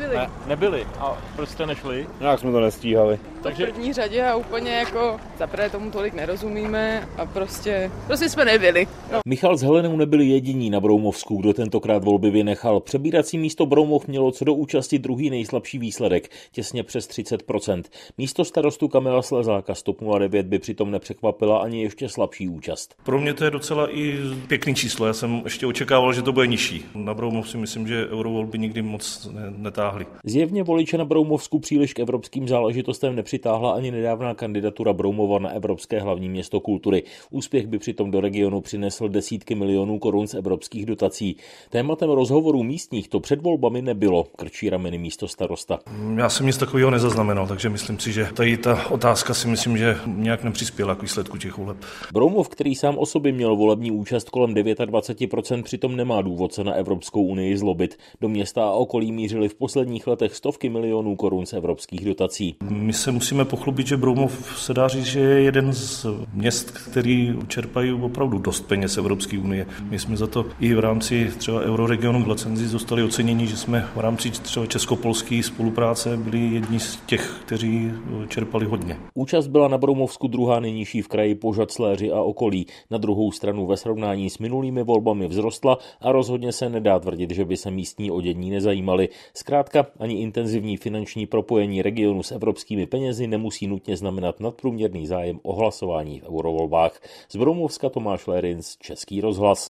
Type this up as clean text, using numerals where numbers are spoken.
nebyli. Nebyli. A proč jste nešli? Jak jsme to nestíhali. Takže v první řadě a úplně jako zaprvé tomu tolik nerozumíme a prostě jsme nebyli. No. Michal s Helenou nebyli jediní na Broumovsku, kdo tentokrát volby vynechal. Přebírací místo Broumov mělo co do účasti druhý nejslabší výsledek, těsně přes 30%. Místo starostu Kamila Slezáka z TOP 09 by přitom nepřekvapila ani ještě slabší účast. Pro mě to je docela i pěkný číslo. Já jsem ještě očekával, že to bude nižší. Na Broumov si myslím, že eurovolby nikdy moc netáhly. Zjevně voliče na Broumovsku příliš k evropským záležitostem nepřitáhla ani nedávná kandidatura Broumova na Evropské hlavní město kultury. Úspěch by přitom do regionu přinesl desítky milionů korun z evropských dotací. Tématem rozhovorů místních to před volbami nebylo, krčí rameny místostarosta. Já jsem nic takového nezaznamenal, takže myslím si, že tady ta otázka si myslím, že nějak nepřispěla k výsledku těch voleb. Broumov, který sám o sobě měl volební účast kolem 29%, přitom nemá důvod se na Evropskou unii zlobit. Do města a okolí mířily v posledních letech stovky milionů korun z evropských dotací. My se musíme pochlubit, že Broumov se dá říct, že je jeden z měst, který čerpají opravdu dost peněz Evropské unie. My jsme za to i v rámci třeba Euroregionu Glacenzi dostali ocenění, že jsme v rámci třeba česko-polské spolupráce byli jedni z těch, kteří čerpali hodně. Účast byla na Broumovsku druhá nejnižší v kraji po Žacléři a okolí. Na druhou stranu ve srovnání s minulými volbami vzrostla a rozhodně se nedá tvrdit, že by se místní o dění nezajímali. Zkrátka ani intenzivní finanční propojení regionu s evropskými penězi nemusí nutně znamenat nadprůměrný zájem o hlasování v eurovolbách. Z Broumovska Tomáš Lerinc, Český rozhlas.